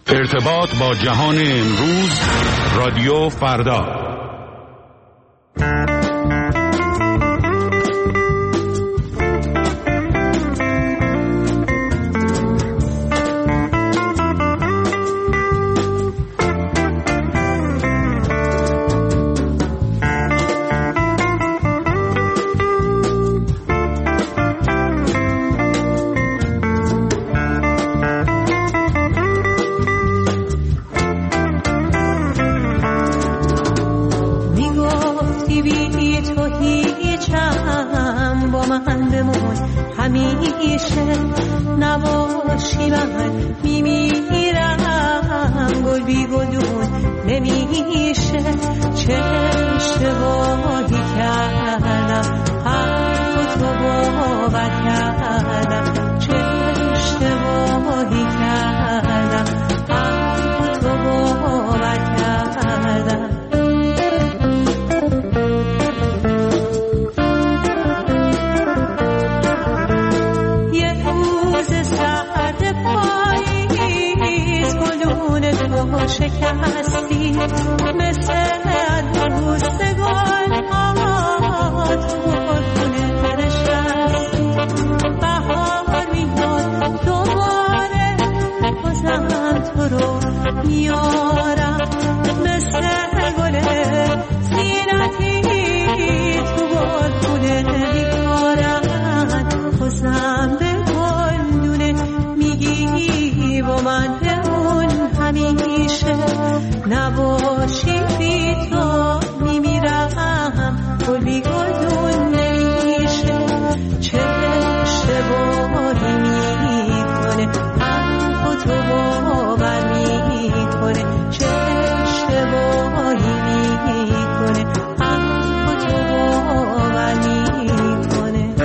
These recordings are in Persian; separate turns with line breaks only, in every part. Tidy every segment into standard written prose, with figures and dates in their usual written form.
ارتباط با جهان امروز، رادیو فردا.
نباشی من میمیرم، گل بی گلون نمیشه. چه اشتباهی کردم، حرف تو باور کردم. چه اشتباهی کردم، حرف تو باور کردم. شکستی مثل روزگار ها، تو گلخونه نشستی. بهار میاد دوباره، بازم تو رو میارم مثل گل زینتی. تو گلخونه میکارم، بازم به گلدونه میگی با من بمون همیشه. نباشی بی تو میمیرم، گل بی گلدون نمیشه. چه اشتباهی میکنه، حرف تو باور میکنه. چه اشتباهی میکنه، حرف تو باور میکنه.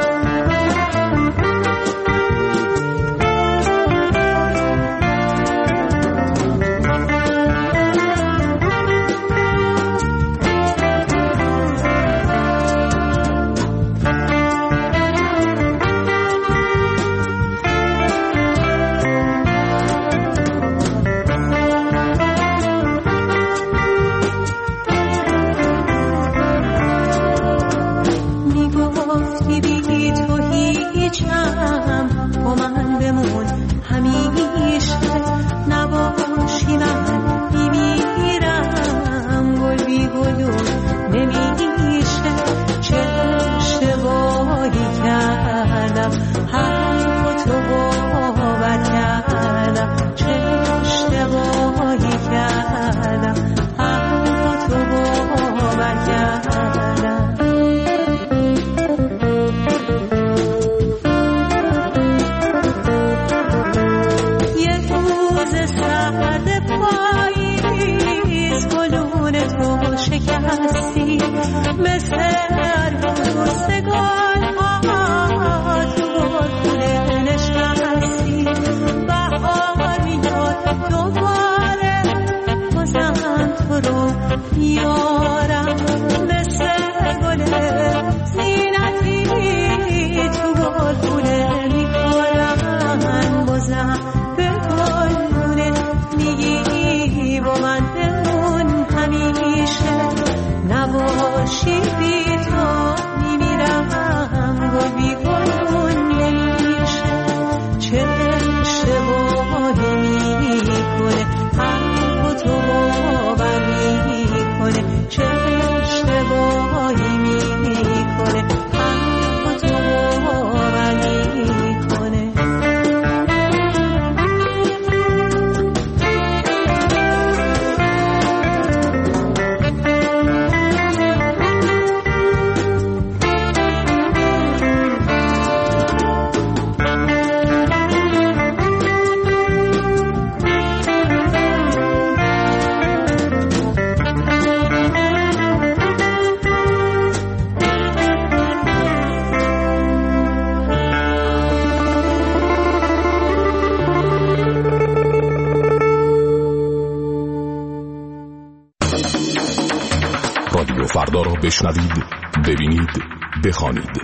فردا را بشنوید، ببینید، بخوانید.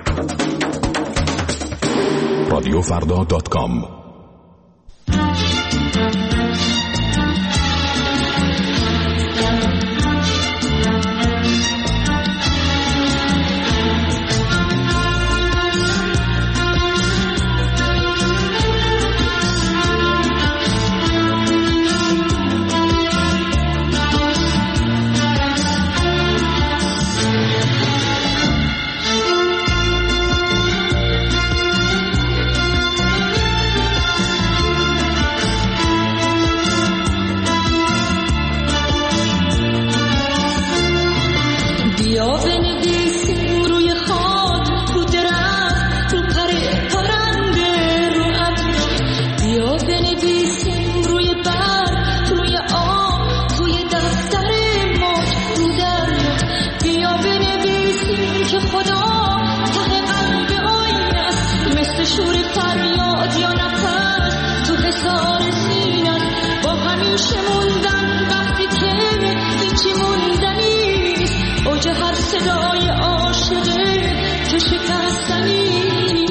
رادیوفردا.com
باشه موندن وقتی که هیچی موندنیست، اوج هر صدای عاشقه که شکستنی.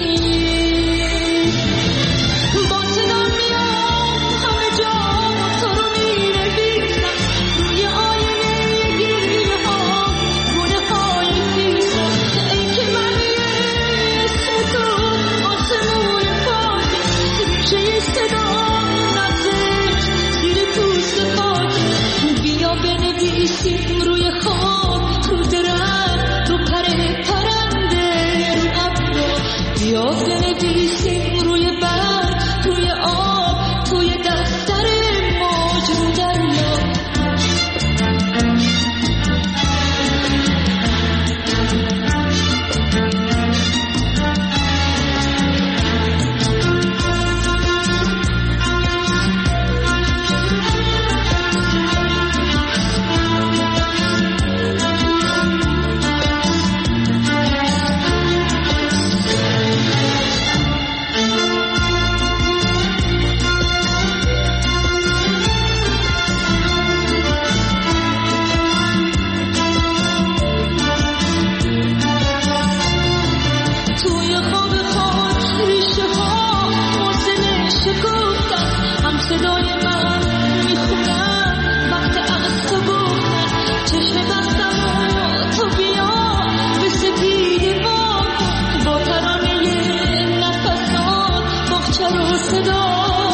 با صدا میام همه جا تو رو می‌نویسم، روی آینه گریه ها گونه های خیزم. ای که من اسم تو آسمون پاکه، ریشه صدا نزدیک زیر پوست خاکه. بیا بنویسیم روی خاک، رو درخت، رو پرنده، رو ابر. بیا بنویسیم روی برگ، روی آب، توی دفتر موج، رو دریا. توی خواب خاک ریشه ها حوصله شکفتن، هم صدای من میخونن وقت از تو گفتن. چشم بستم تو بیا به سپیده باد، با ترانه نفسات باغچه رو صدا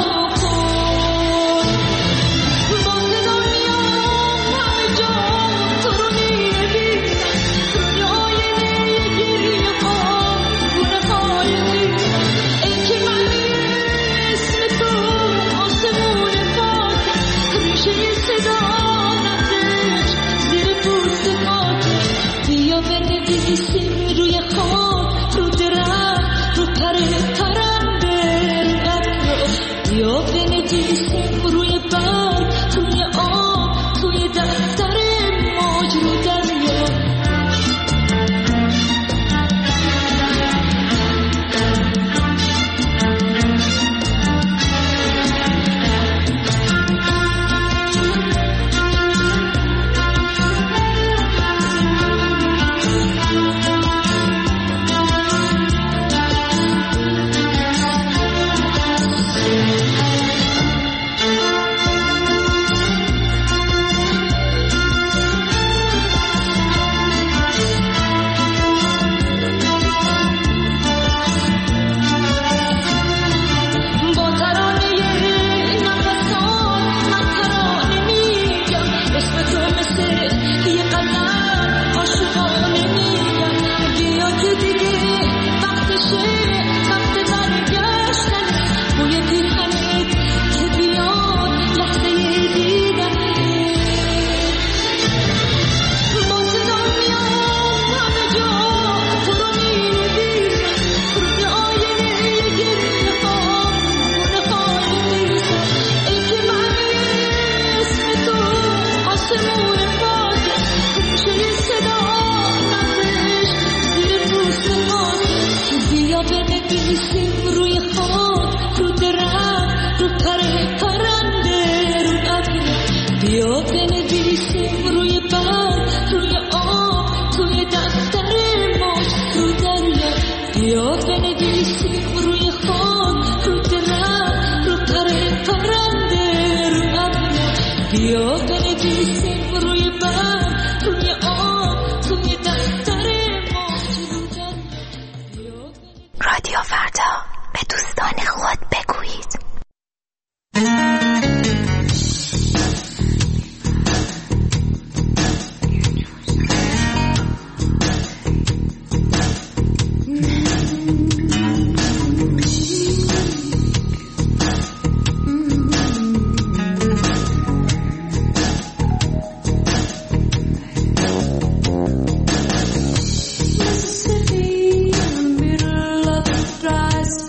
کن. با صدا میام همه جا تو رو می‌نویسم، روی آینه گریه ها گونه های خیزم. ای که من اسم تو آسمون پاکه، ریشه صدا نزدیک زیر پوست خاکه. بیا بنویسیم روی خاک، رو درخت، رو پرنده، رو ابر. بیا بنویسیم روی برگ، روی آب، توی دفتر موج، رو دریا. با ترانه نفسات من ترانه میگم، اسم تو مثل یه قلم عاشقانه میگم. بیا که دیگه وقتشه، وقت برگشتنه، بوی پیرهنت که بیاد لحظه دیدنه. با صدا میام همه جا تو رو می‌نویسم، روی آینه گریه ها گونه های خیزم. ای که من اسم تو آسمون پاکه، ریشه صدا نزدیک زیر پوست خاکه. بیا بنویسیم روی خاک، رو درخت، رو پرنده، رو ابر. بیا بنویسیم روی برگ، روی آب، توی دفتر موج، رو دریا. بیا بنویسیم روی خاک، رو درخت، رو پرنده، رو ابر. بیا بنویسیم روی برگ، روی آب، توی دفتر موج، رو دریا.
رادیو فردا، به دوستان خود بگویید.
Mississippi, middle of the dry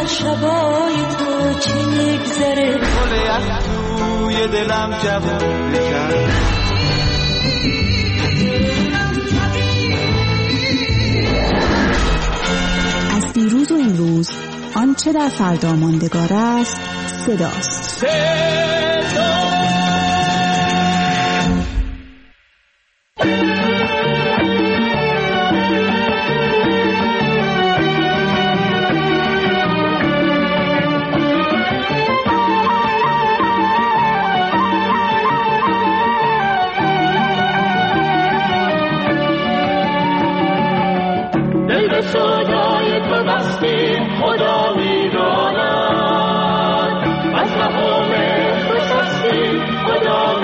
شبای تو چه میگذره
گل یخ توی دلم جوون کرد
از دیروز و امروز آنچه در فردا ماندگار است صداست.
صدای تو بستی خدا میداند از مقام بسستی خدا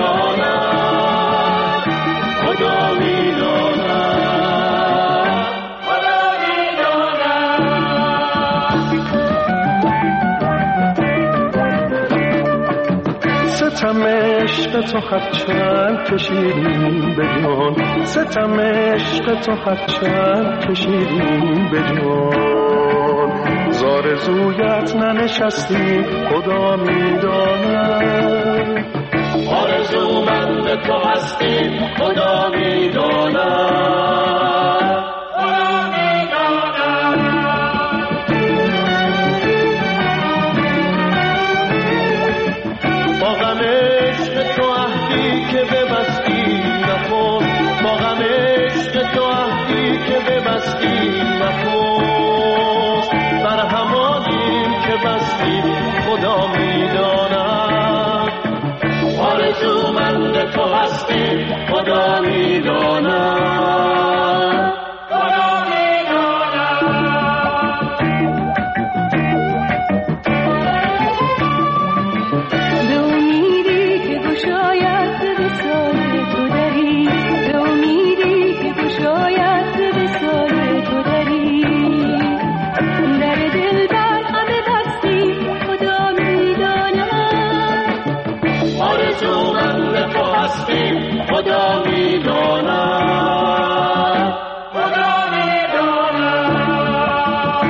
میداند خدا میداند خدا میداند
ستم عشق تو خط چند کشیدیم به جان ستم عشق تو خط چند کشیدیم به جان زارزویت ننشستی خدا میداند
آرزومند تو هستی خدا میداند خدا میداند
با غم عشق تو عهدی که ببستی نکن با غم عشق تو عهدی که ببستی نکن بر همانیم که بستی خدا میداند
آرزومند تو هستی خدا میداند خدا میداند
به امیدی که گشاید به سال تو دری به امیدی که گشاید به سال تو دری در دل بر همه بستی خدا میداند
آرزومند تو هستی خدا میداند خدا میداند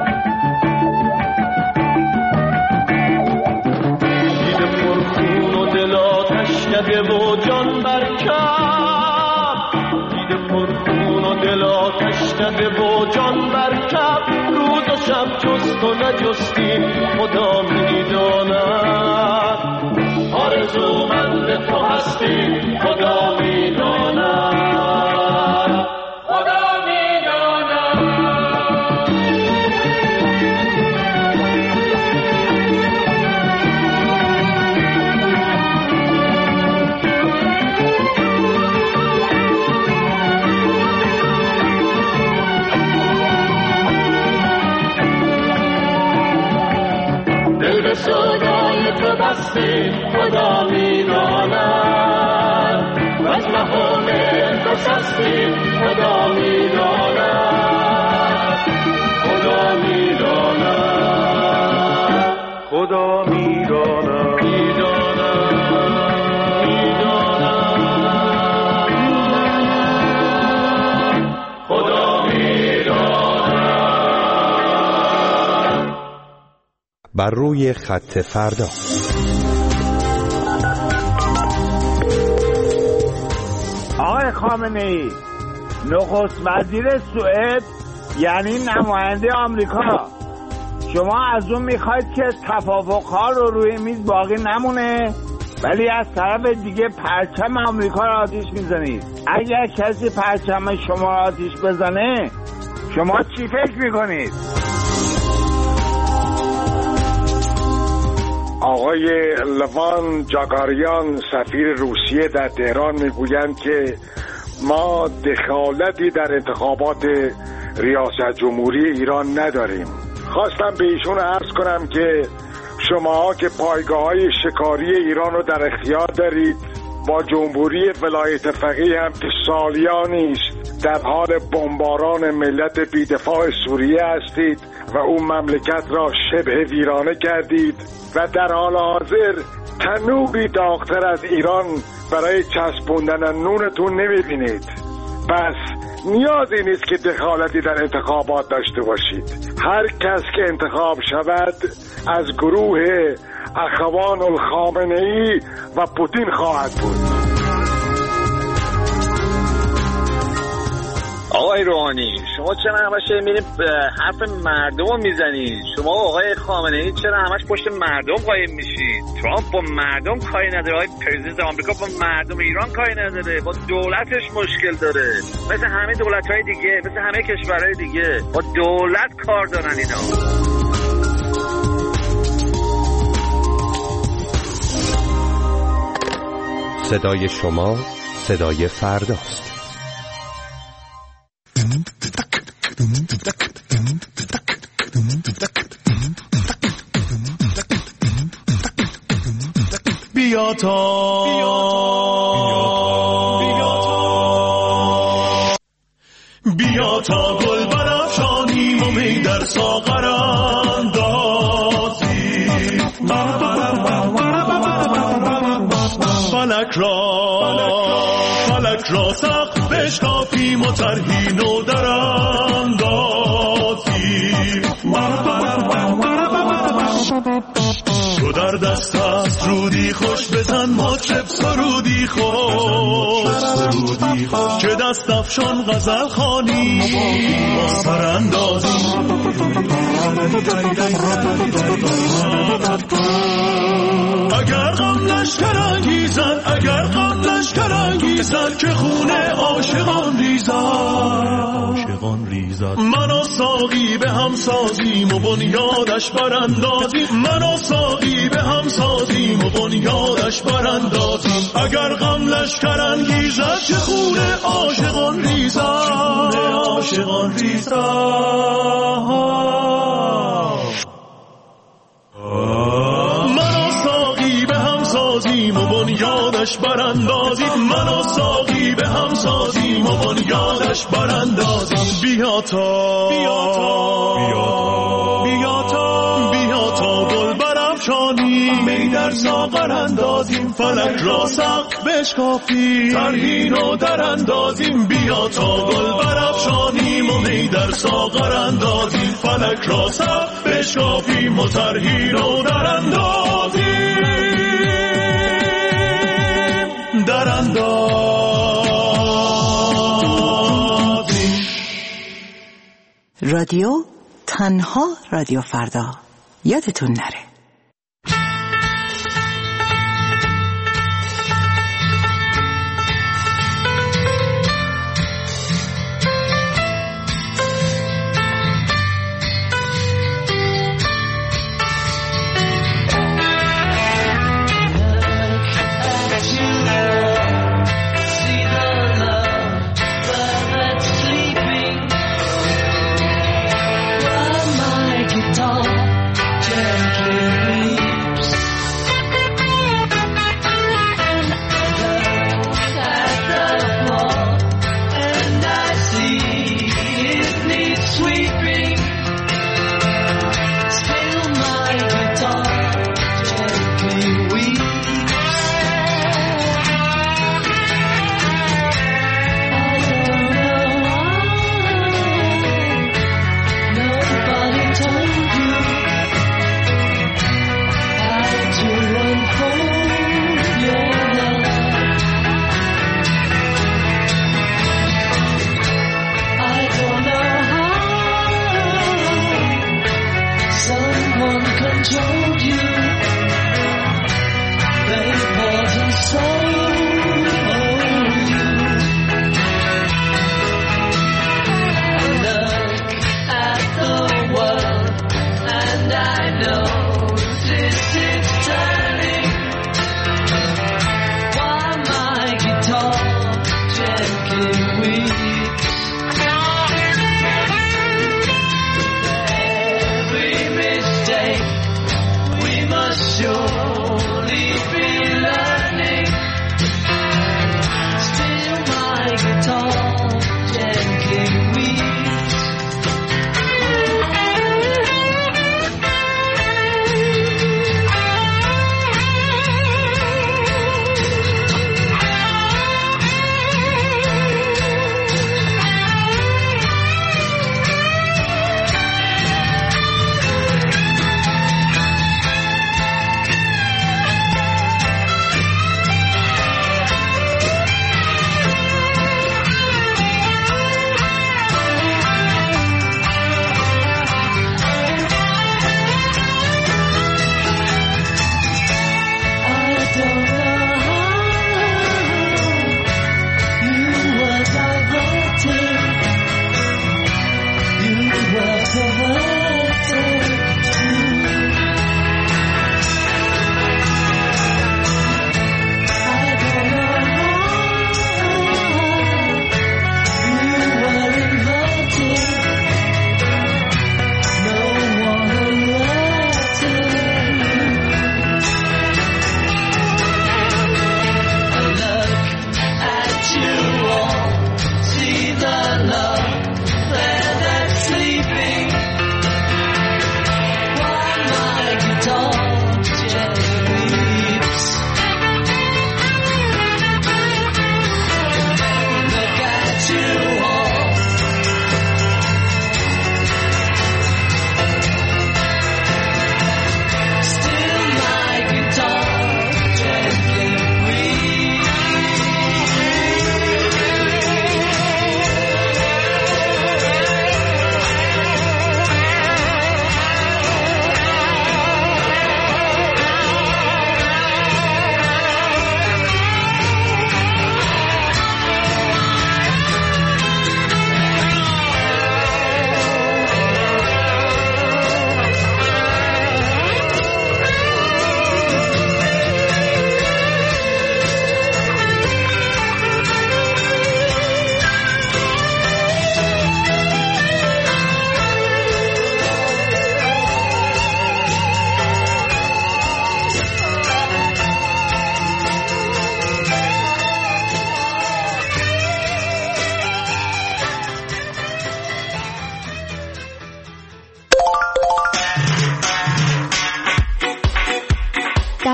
دیده پرخون و دل آتش نده و جان برکب دیده پرخون و دل آتش نده و جان برکب روز و شب جز تو نجستی خدا میداند
آرزومند تو هستی خدا میداند خدا میداند دل به صدای تو بستی خدا میداند و از مقام تو سستی خدا میداند خدا میداند
خدا میداند
خدا میداند
بر روی خط فردا.
آقای خامنه‌ای نخست وزیر سوئد یعنی نماینده آمریکا شما از اون میخواید که توافق‌ها رو روی میز باقی نمونه ولی از طرف دیگه پرچم آمریکا رو آتیش میزنید. اگر کسی پرچم شما رو آتیش بزنه شما چی فکر میکنید؟
آقای لوان جاگاریان سفیر روسیه در تهران میگویند که ما دخالتی در انتخابات ریاست جمهوری ایران نداریم. خواستم به ایشون عرض کنم که شما که پایگاه‌های شکاری ایران رو در اختیار دارید با جمهوری ولایت فقیه هم که سالیانی است در حال بمباران ملت بی‌دفاع سوریه هستید و اون مملکت را شبه ویرانه کردید و در حال حاضر تنوری داغ‌تر از ایران برای چسبوندن نونتون نمی‌بینید. پس نیازی نیست که دخالتی در انتخابات داشته باشید. هر کس که انتخاب شود از گروه اخوان الخامنه‌ای و پوتین خواهد بود.
آقای روحانی، شما چرا همش میرید حرف مردم رو میزنید؟ شما آقای خامنه‌ای چرا همش پشت مردم قایم میشید؟ ترامپ با مردم کاری نداره، آقای پرزیدنت آمریکا با مردم ایران کاری نداره، با دولتش مشکل داره، مثل همه دولت‌های دیگه، مثل همه کشورهای دیگه با دولت کار دارن اینا.
صدای شما صدای فرداست.
بیا تا گل برافشانیم و می در ساغر اندازیم، فلک را سقف بشکافیم و طرحی نو در اندازیم. تو در دست است رودی خوش بزن مطرب سرودی خوش، که دست افشان غزل خوانی با سراندازی. اگر غم لشکر انگیزد که خونه عاشقان ریزد، من و ساقی به هم سازیم و بنیادش براندازیم، من و ساقی به هم سازیم و بنیادش براندازیم. اگر غم لشکر انگیزد که خونه عاشقان ریزد، من و ساقی به هم سازیم و بنیادش براندازیم، من و ساقی به هم سازیم و بنیادش براندازیم. بیا تا گل برافشانیم، می در ساغر اندازیم، فلک را سقف بشکافیم، طرحی نو در اندازیم. بیا تا گل برافشانیم و می در ساغر اندازیم، فلک را سقف بشکافیم و طرحی نو در اندازیم.
رادیو تنها رادیو فردا، یادتون نره.
Gently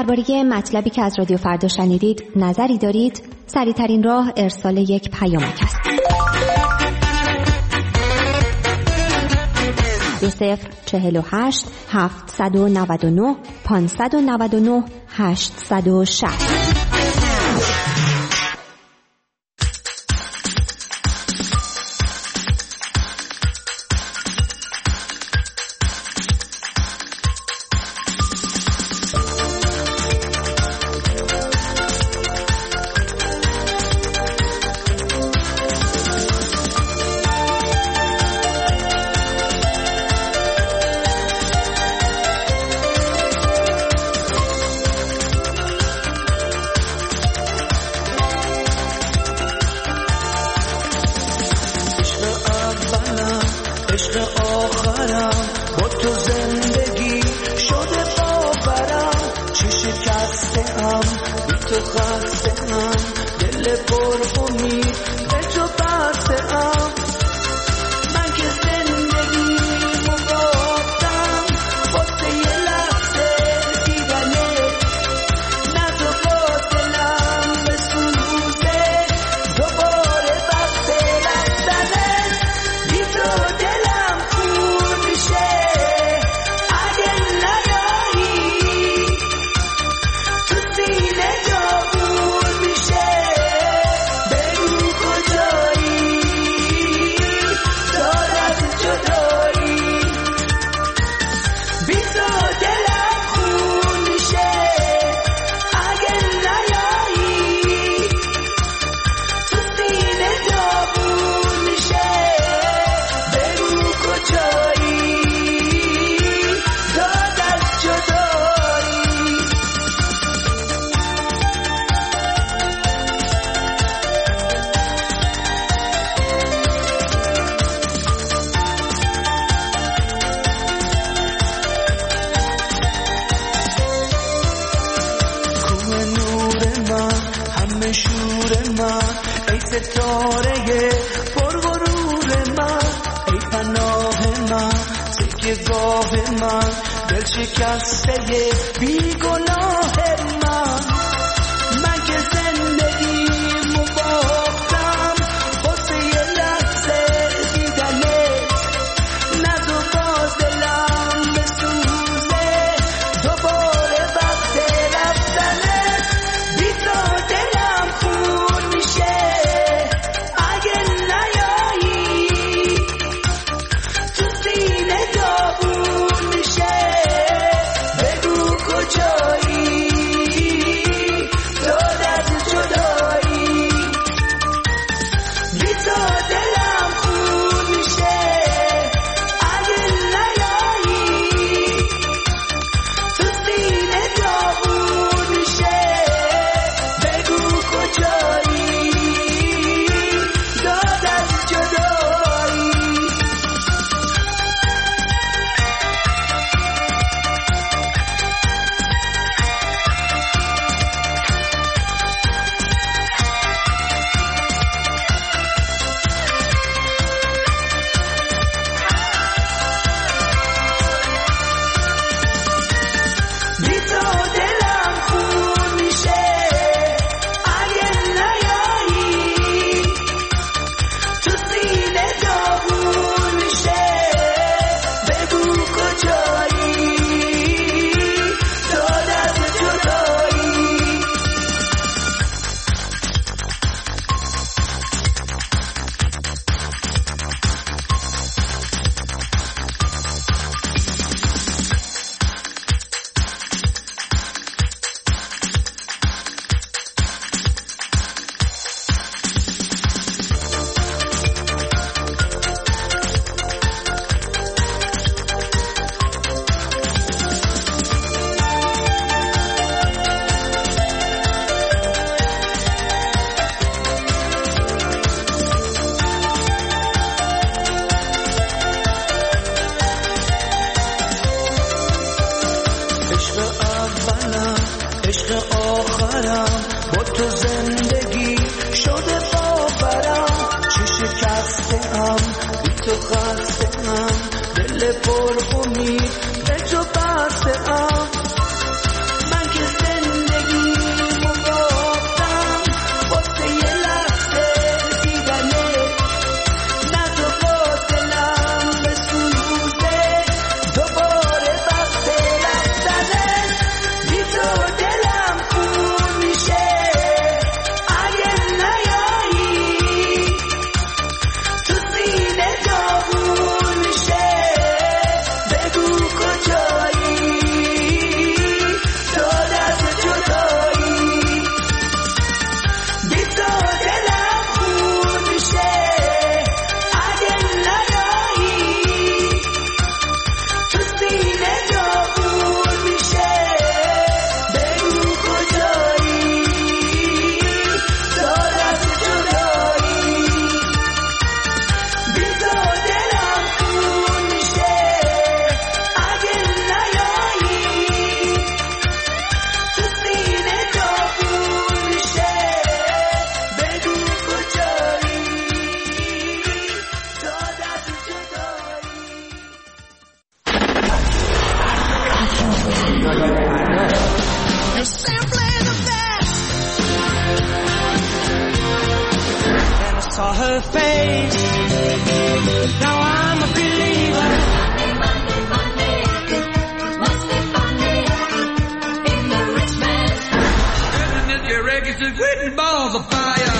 درباره مطلبی که از رادیو فردا شنیدید نظری دارید؟ سریع‌ترین راه ارسال یک پیامک است. 2048 799 599 860.
پر امید به تو بسته ام من که saw her face. Now I'm a believer. Must be funny in the rich man's house. And if your eggs is written balls of fire.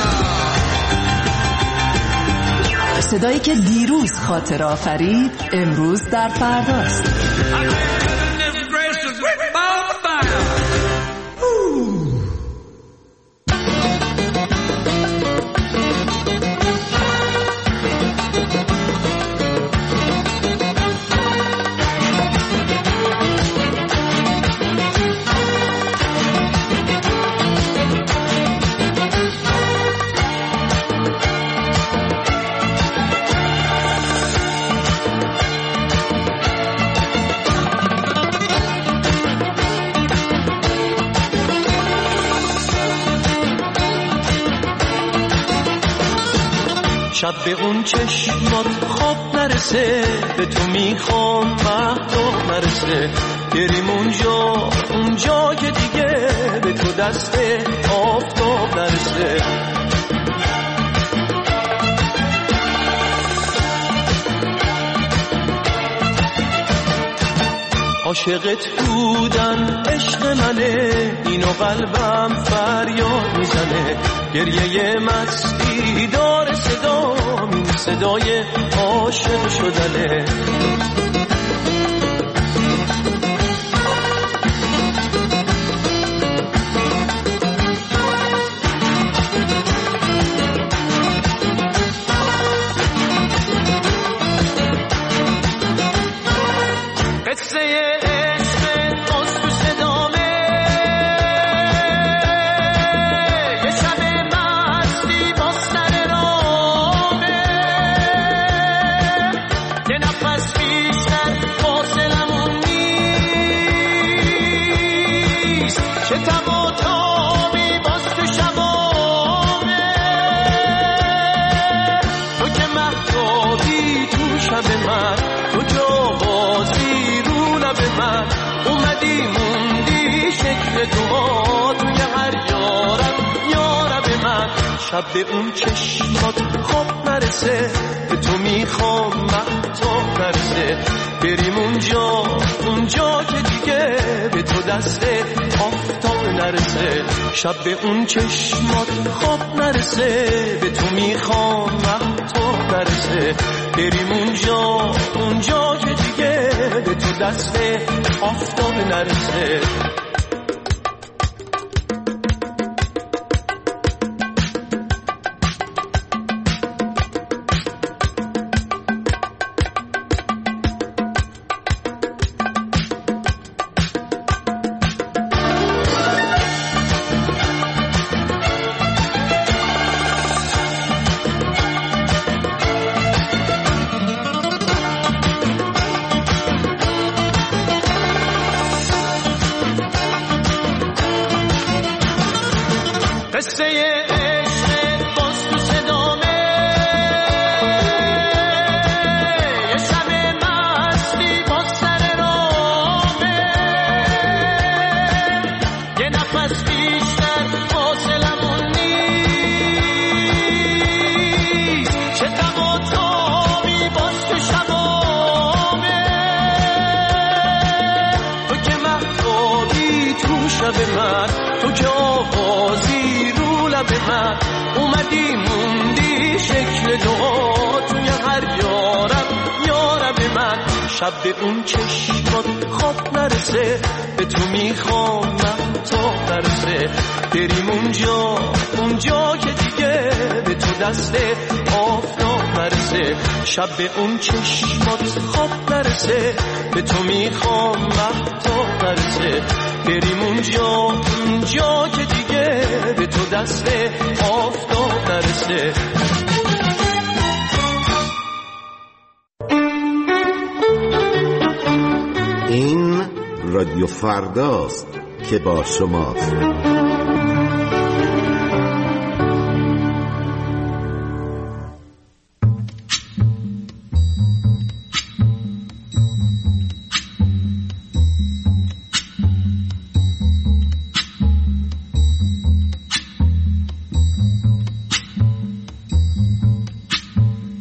صدایی که دیروز خاطر آفرید امروز در فرداست.
شب به اون چشمات خواب نرسه، به تو میخوام مهتاب نرسه، بریم اونجا که دیگه به تو دست آفتاب نرسه. عاشقت بودن عشق منه، اینو قلبم فریاد میزنه، گریه مستی داره صدام، این صدای عاشق شدنه. شب به اون چشمات خواب نرسه، به تو میخوام مهتاب نرسه، بریم اونجا که دیگه به تو دست آفتاب نرسه. شب به اون چشمات خواب نرسه، به تو میخوام مهتاب نرسه، بریم اونجا که دیگه به تو دست آفتاب نرسه. تو که آوازی رو لب من، اومدی موندی شکل دعا توی هر یارب من. شب به اون چشمات خواب نرسه، به تو میخوام مهتاب نرسه، بریم اونجا که دیگه به تو دست آفتاب نرسه. شب به اون چشمات خواب نرسه، به تو میخوام مهتاب نرسه، بریم اونجا که دیگه به تو دست آفتاب نرسه.
این رادیو فرداست که با شماست.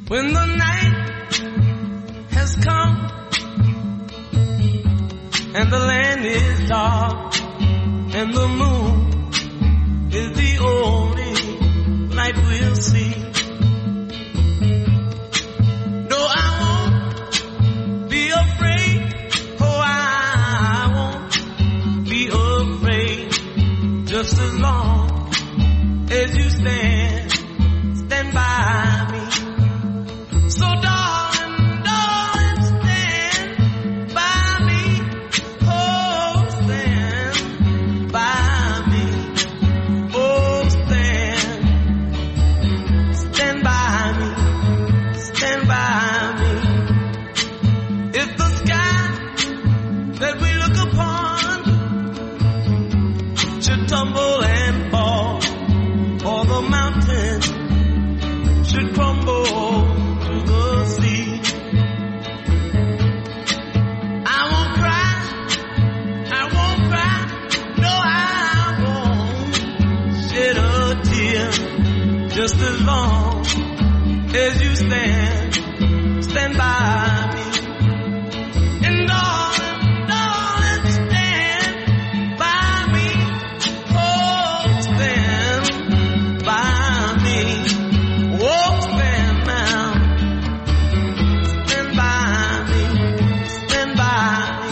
When the night has come and the land is dark and the moon is the only light we'll see. No, I won't be afraid. Oh, I won't be afraid. Just as long as you stand by me. So darling, darling, stand by me. Oh, stand by me. Oh, stand by me. Stand by me. If the sky that we look upon should tumble and fall, or the mountain should crumble to the sea, I won't cry, no, I won't shed a tear, just as long as you stand by me. And darling, darling, stand by me. Oh, stand by me. Oh, stand now. Stand by me. Stand by me.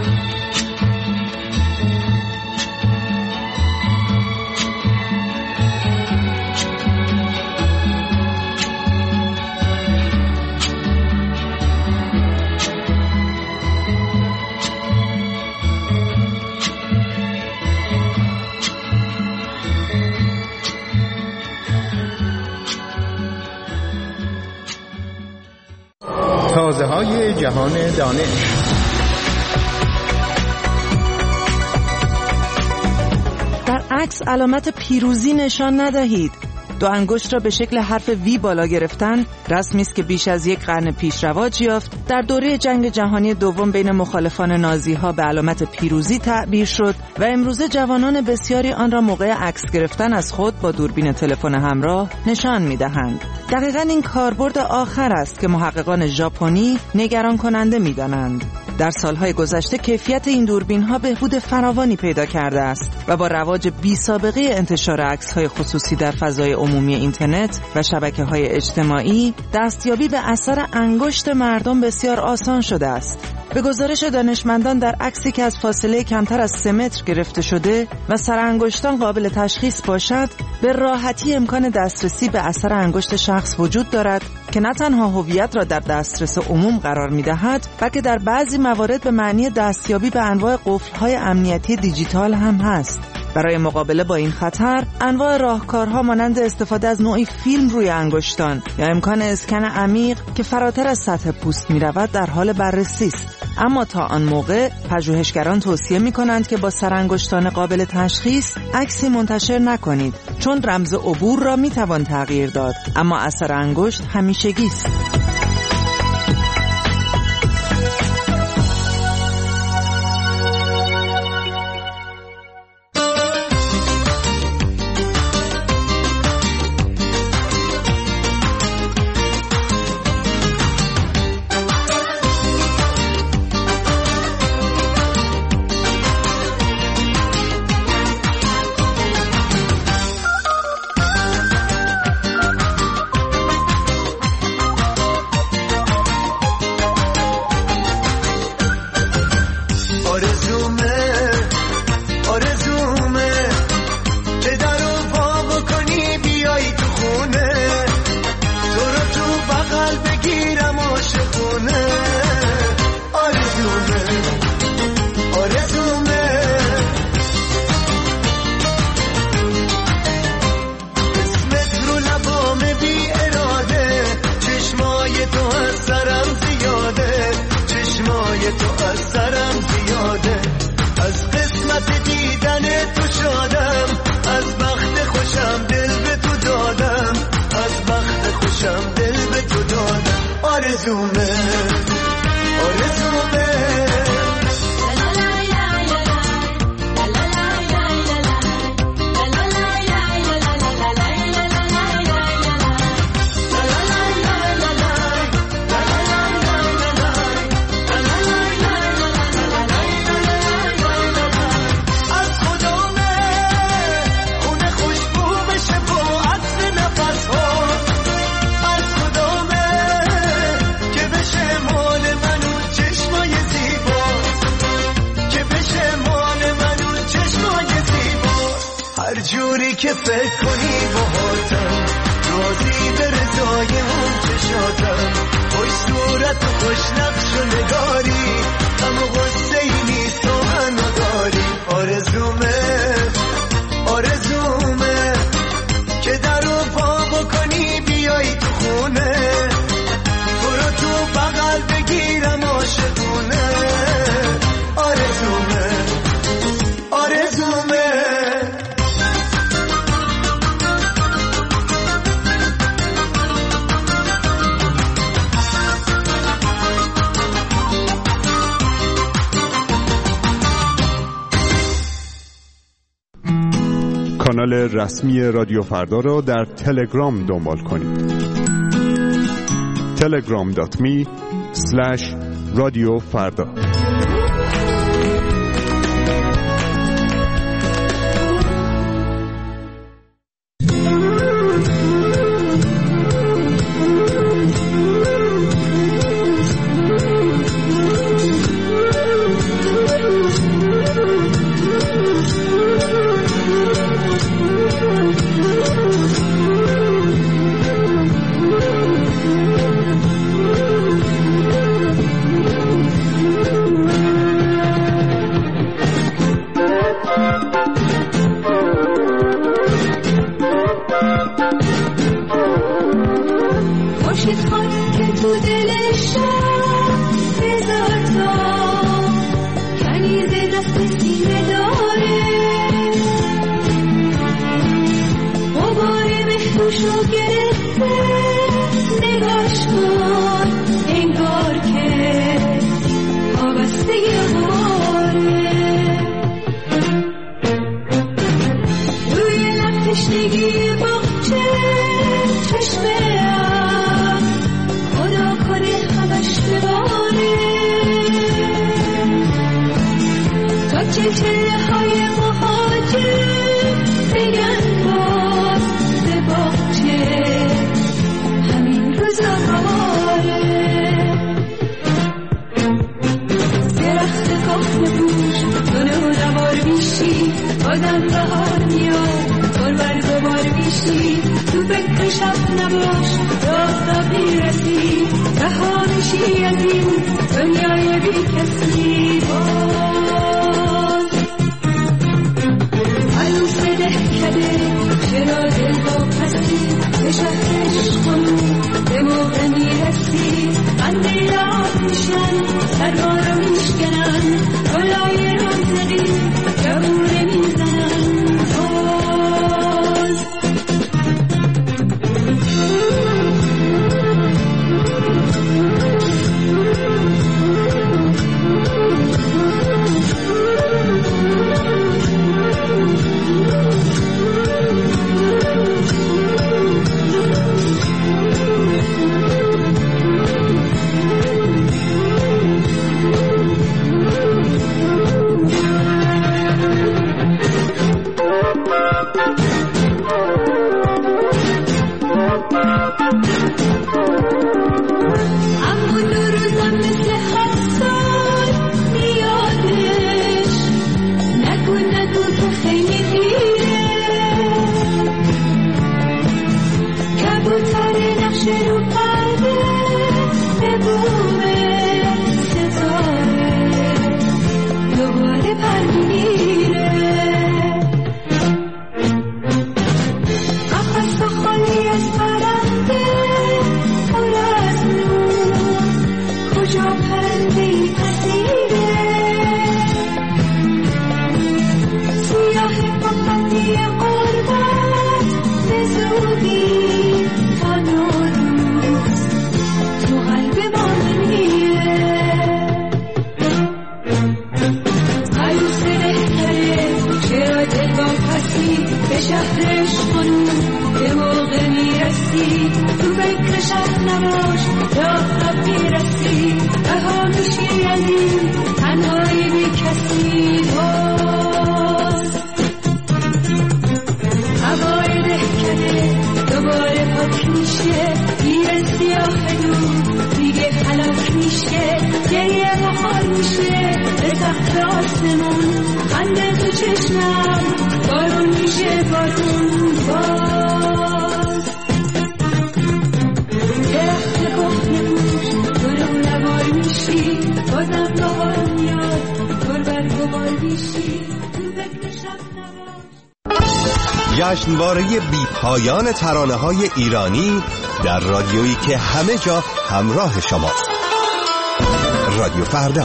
تازه‌های جهان دانش.
در عکس علامت پیروزی نشان ندهید. دو انگشت را به شکل حرف وی بالا گرفتن رسمی است که بیش از یک قرن پیش رواج یافت. در دوره جنگ جهانی دوم بین مخالفان نازی‌ها به علامت پیروزی تعبیر شد و امروزه جوانان بسیاری آن را موقع عکس گرفتن از خود با دوربین تلفن همراه نشان می‌دهند. دقیقاً این کاربرد آخر است که محققان ژاپنی نگران کننده می‌دانند. در سالهای گذشته کیفیت این دوربین‌ها بهبود فراوانی پیدا کرده است و با رواج بی‌سابقه انتشار عکس‌های خصوصی در فضای عمومی اینترنت و شبکه‌های اجتماعی، دستیابی به اثر انگشت مردم بسیار آسان شده است. به گزارش دانشمندان در عکسی که از فاصله کمتر از 3 متر گرفته شده و سرانگشتان قابل تشخیص باشد، به راحتی امکان دسترسی به اثر انگشت شخص وجود دارد که نه تنها هویت را در دسترس عموم قرار می‌دهد، بلکه در بعضی موارد به معنی دستیابی به انواع قفل‌های امنیتی دیجیتال هم هست. برای مقابله با این خطر، انواع راهکارها مانند استفاده از نوعی فیلم روی انگشتان یا امکان اسکن عمیق که فراتر از سطح پوست می‌رود در حال بررسی است. اما تا آن موقع پژوهشگران توصیه می‌کنند که با سرانگشتان قابل تشخیص عکسی منتشر نکنید، چون رمز عبور را می‌توان تغییر داد، اما اثر انگشت همیشگی است.
که فکر کنی باهاتم راضی به رضای اون چشاتم خوش صورت و خوش نقش و نگاری اما غصه ای نیست و منو داری آرزومه که در رو پا بکنی بیایی تو خونه برو تو بغل بگیرم عاشقونه آرزومه
کانال رسمی رادیو فردا را در تلگرام دنبال کنید. telegram.me/رادیوفردا.
آسمون خنده تو چشمم بارون میشه بارون شاخ نپوش برو نوار میشی بازم بهار میاد گل برگ و بال بیشی تو فکر شب نباش.
جشنواره بی پایان ترانه‌های ایرانی در رادیویی که همه جا همراه شماست. رادیو فردا.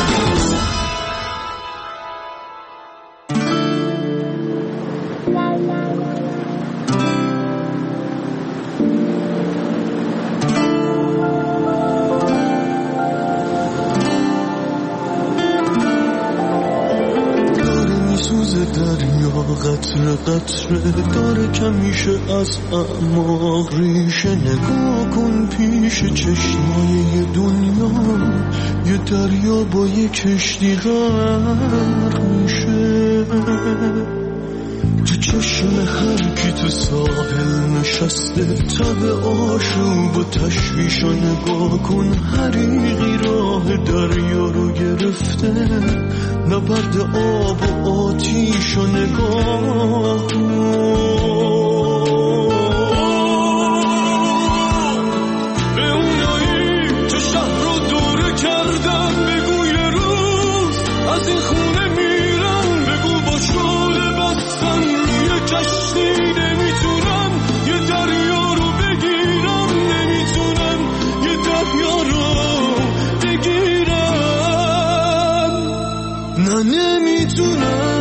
قطره قطره داره کمیشه از اعماق ریشه نگاه کن پیش چشمای دنیا یه دریا با یه کشتی غرق میشه تو چشم هر کی تو ساحل نشسته تب آشوب و تشویش رو نگاه کن حریقی راه دریا رو گرفته نبرد آب و آتیش رو نگاه کن به اونایی که شهر رو دوره کردن بگو یه روز از این خونه میرن بگو با شعله بستن روی کشتی نمیتونن یه دریا رو بگیرن نمیتونن یه دریا رو بگیرن نه نمیتونن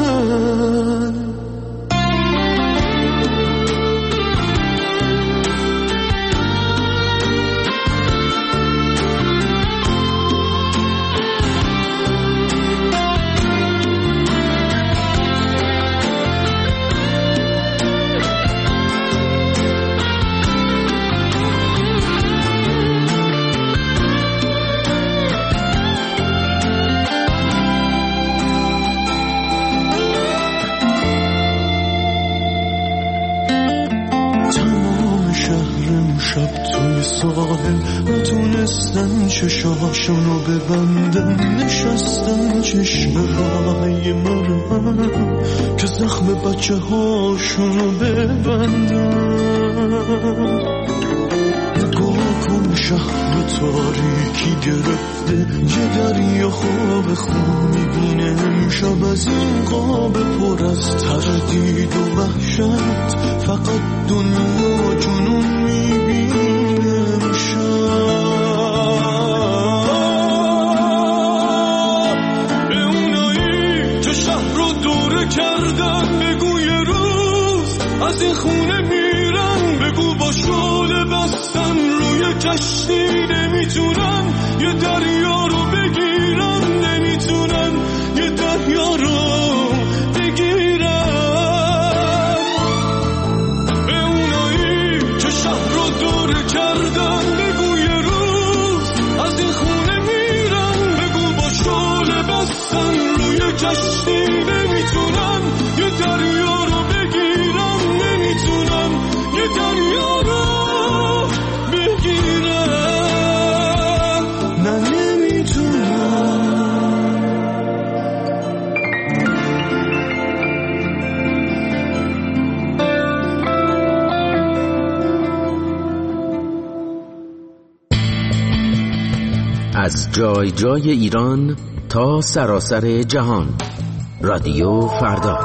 نتونستن چشاشونو ببندن نشستن چشم های مرم که زخم بچه هاشونو ببندن نگاه کن شهر تاریکی گرفته یه دریا خواب خون میبینه امشب از این قاب پر از تردید و وحشت فقط دنیا جنون میبینه کردن بگو یه روز از این خونه میرن بگو با شعله بستن روی کشتی نمیتونن یه دریا رو بگیرن نمیتونن یه دریا رو بگیرن به اونایی که شهر رو دوره کردن بگو یه روز از این خونه میرن بگو با شعله بستن روی کشتی نمیتونن یه دریا رو بگیرن نمیتونن یه دریا رو بگیرن نه نمیتونن
از جای جای ایران تا سراسر جهان رادیو فردا.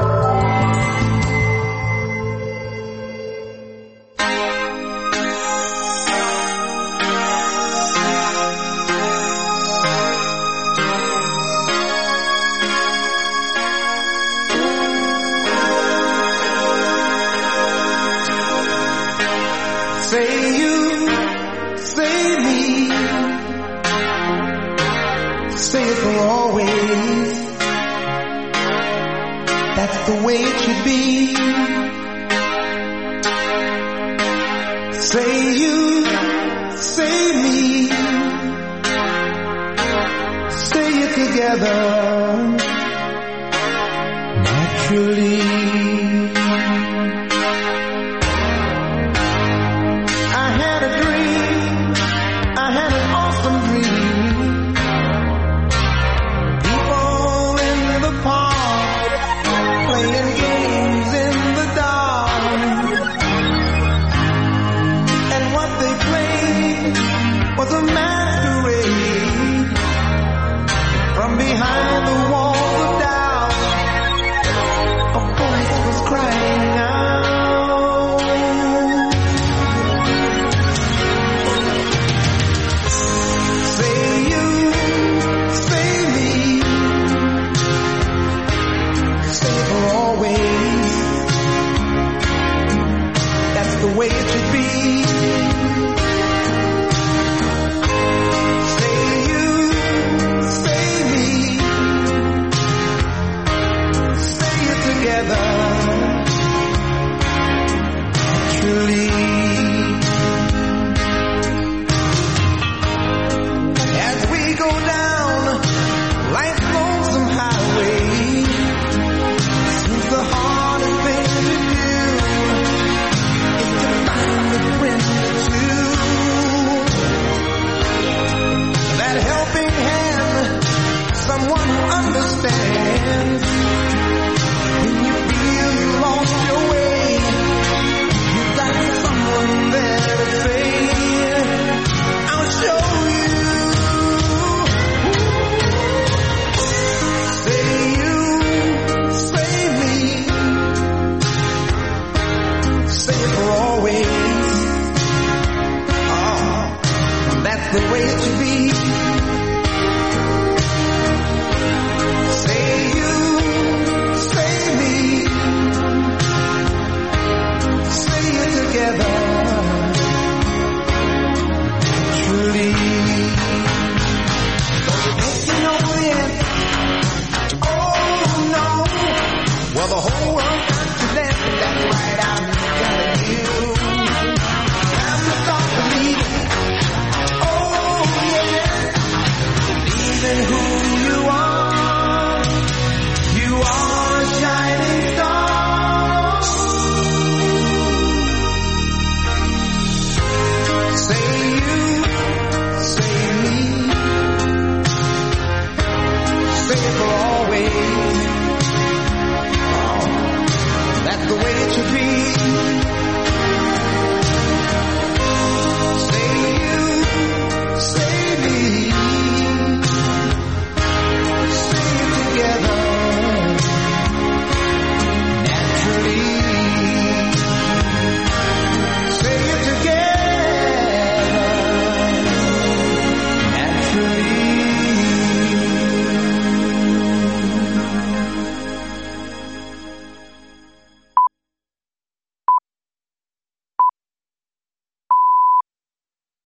Say you, say me, say it for always. That's the way it should be. Say you, say me, say it together naturally. I had a dream, I had an awesome dream. People in the park playing games in the dark, and what they played was a masquerade from behind the walls of doubt. A voice was crying out. Say you, say me, stay for always. That's the way it should be. Truly, as we go down life's lonesome highway, seems the hardest thing to do is to find a friend or two. That helping hand, someone who understands when you feel you lost your way. Someone there to say, I'll show you. Say you, say me, say it for always. Oh, that's the way it should be.